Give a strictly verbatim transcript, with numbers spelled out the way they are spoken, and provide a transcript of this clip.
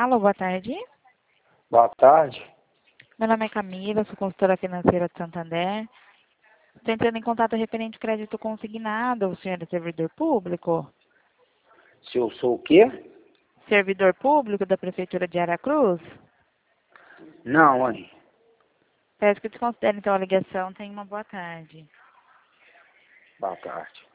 Alô, boa tarde. Boa tarde. Meu nome é Camila, sou consultora financeira de Santander. Estou entrando em contato referente ao crédito consignado. O senhor é servidor público? Se eu sou o quê? Servidor público da Prefeitura de Aracruz? Não, mãe. Peço que desconsidere então a ligação. Tenha uma boa tarde. Boa tarde.